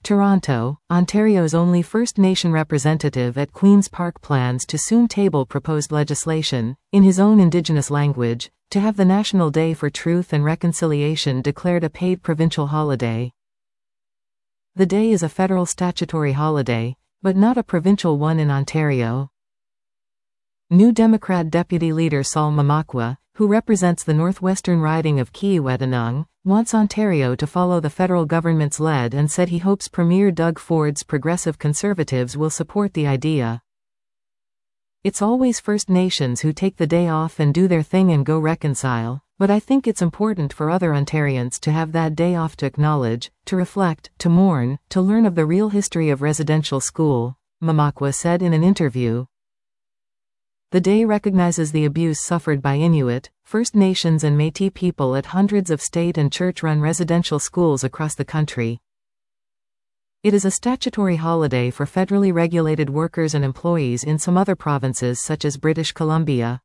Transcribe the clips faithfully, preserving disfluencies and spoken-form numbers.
Toronto, Ontario's only First Nation representative at Queen's Park plans to soon table proposed legislation, in his own Indigenous language, to have the National Day for Truth and Reconciliation declared a paid provincial holiday. The day is a federal statutory holiday, but not a provincial one in Ontario. New Democrat Deputy Leader Sol Mamakwa, who represents the northwestern riding of Kiiwetinoong, wants Ontario to follow the federal government's lead and said he hopes Premier Doug Ford's Progressive Conservatives will support the idea. It's always First Nations who take the day off and do their thing and go reconcile, but I think it's important for other Ontarians to have that day off to acknowledge, to reflect, to mourn, to learn of the real history of residential school, Mamakwa said in an interview. The day recognizes the abuse suffered by Inuit, First Nations and Métis people at hundreds of state and church-run residential schools across the country. It is a statutory holiday for federally regulated workers and employees in some other provinces such as British Columbia.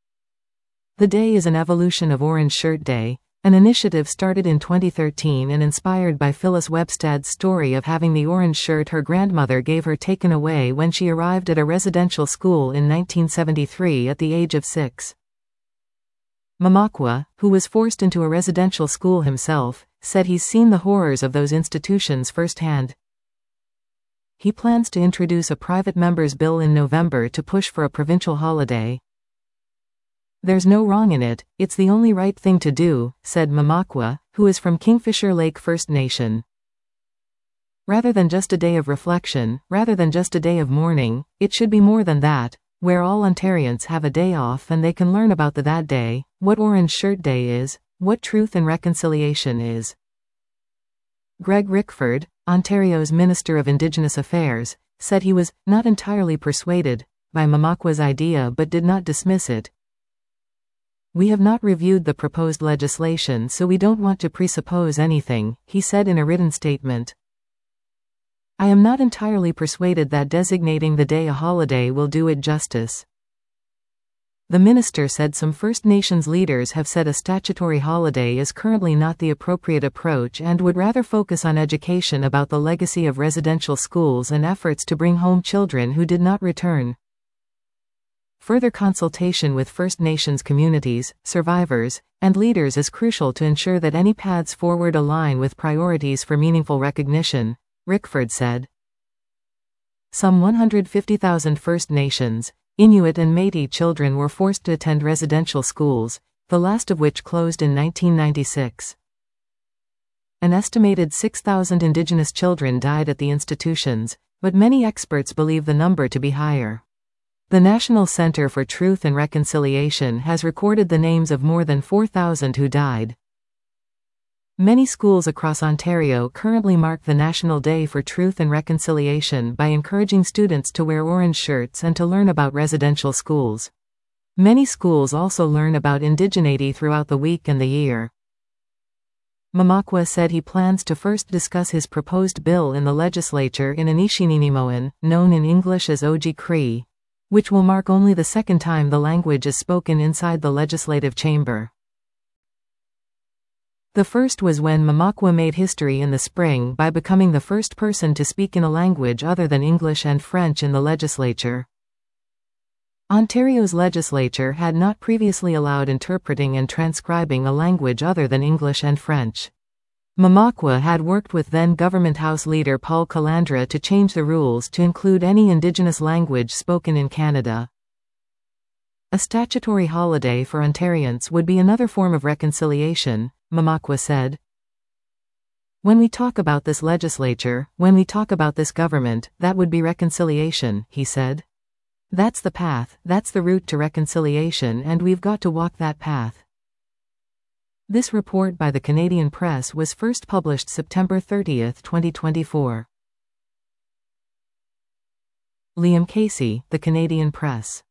The day is an evolution of Orange Shirt Day, an initiative started in twenty thirteen and inspired by Phyllis Webstad's story of having the orange shirt her grandmother gave her taken away when she arrived at a residential school in nineteen seventy-three at the age of six. Mamakwa, who was forced into a residential school himself, said he's seen the horrors of those institutions firsthand. He plans to introduce a private member's bill in November to push for a provincial holiday. There's no wrong in it, it's the only right thing to do, said Mamakwa, who is from Kingfisher Lake First Nation. Rather than just a day of reflection, rather than just a day of mourning, it should be more than that, where all Ontarians have a day off and they can learn about the that day, what Orange Shirt Day is, what truth and reconciliation is. Greg Rickford, Ontario's Minister of Indigenous Affairs, said he was not entirely persuaded by Mamakwa's idea but did not dismiss it. We have not reviewed the proposed legislation, so we don't want to presuppose anything, he said in a written statement. I am not entirely persuaded that designating the day a holiday will do it justice. The minister said some First Nations leaders have said a statutory holiday is currently not the appropriate approach and would rather focus on education about the legacy of residential schools and efforts to bring home children who did not return. Further consultation with First Nations communities, survivors, and leaders is crucial to ensure that any paths forward align with priorities for meaningful recognition, Rickford said. Some one hundred fifty thousand First Nations, Inuit and Métis children were forced to attend residential schools, the last of which closed in nineteen ninety-six. An estimated six thousand Indigenous children died at the institutions, but many experts believe the number to be higher. The National Centre for Truth and Reconciliation has recorded the names of more than four thousand who died. Many schools across Ontario currently mark the National Day for Truth and Reconciliation by encouraging students to wear orange shirts and to learn about residential schools. Many schools also learn about indigeneity throughout the week and the year. Mamakwa said he plans to first discuss his proposed bill in the legislature in Anishinaabe, known in English as Oji Cree, which will mark only the second time the language is spoken inside the legislative chamber. The first was when Mamakwa made history in the spring by becoming the first person to speak in a language other than English and French in the legislature. Ontario's legislature had not previously allowed interpreting and transcribing a language other than English and French. Mamakwa had worked with then-Government House Leader Paul Calandra to change the rules to include any Indigenous language spoken in Canada. A statutory holiday for Ontarians would be another form of reconciliation, Mamakwa said. When we talk about this legislature, when we talk about this government, that would be reconciliation, he said. That's the path, that's the route to reconciliation, and we've got to walk that path. This report by the Canadian Press was first published September thirtieth, twenty twenty-four. Liam Casey, The Canadian Press.